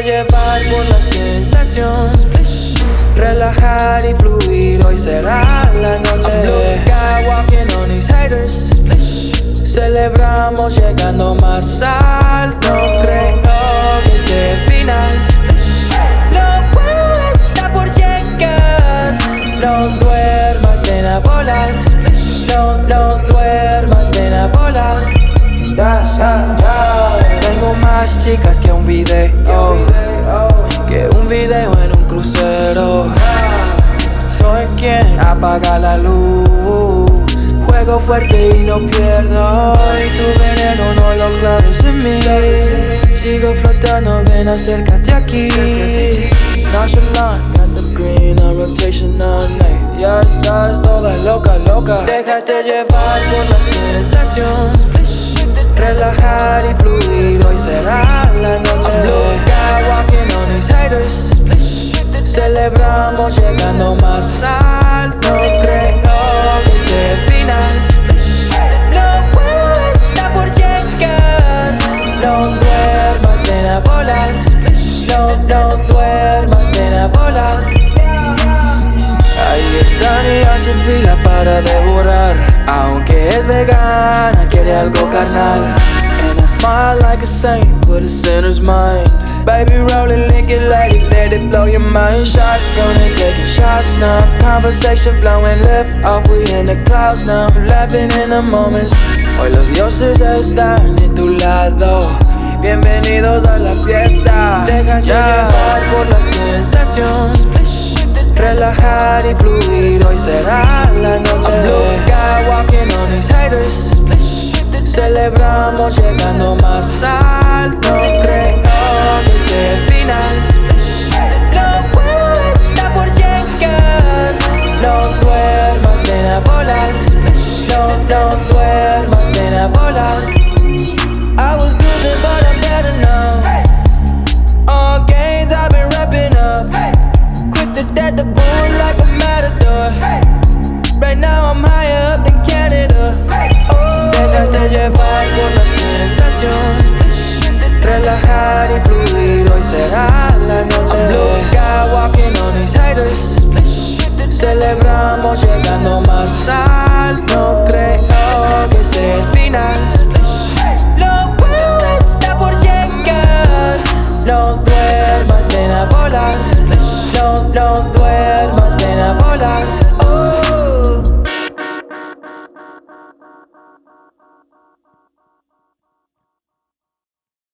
llevar por la sensación, relajar y fluir, hoy será la noche. Blue sky walking on these haters. Celebramos llegando más alto, creo que es el final. Lo bueno está por llegar. No duermas, ven a volar. No duermas, ven a volar. Tengo más chicas que un video, que un video en un crucero. Soy quien apaga la luz, juego fuerte y no pierdo. Y tu veneno no lo claves en mí. Sigo flotando, ven acércate aquí. Nonchalant, got the green on rotation all night. Ya estás toda loca, loca. Déjate llevar por la sensación, relajar y fluir, hoy será la noche. Blue sky walking on these haters. Celebramos llegando más alto, creo que es el final. Lo bueno está por llegar. No duermas, ven a volar. No duermas, ven a volar. Ahí está ella sin fila para devorar. Aunque es vegana, quiere algo carnal. And I smile like a saint with a sinner's mind. Baby, roll it, lick it, let it blow your mind. Shotgun and taking shots now. Conversation flowing left off, we in the clouds now. Laughing in the moments. Hoy los dioses están en tu lado. Bienvenidos a la fiesta. Déjate llevar por la sensación, relajar y fluir, hoy será la noche. Blue sky walking on these haters. Celebramos llegando más alto, creo que es el final. Lo bueno está por llegar. No duermas, ven a volar. No duermas, ven a volar. I was good then, but I'm better now. All gains I've been wrapping up. Quick to death the bull like a matador. Right now I'm higher up than Canada. Déjate llevar por la sensación, relajar y fluir, hoy será la noche. Blue sky walking on these haters. Celebramos llegando más alto, creo que es el final. Lo bueno está por llegar. No duermas, ven a volar. No duermas.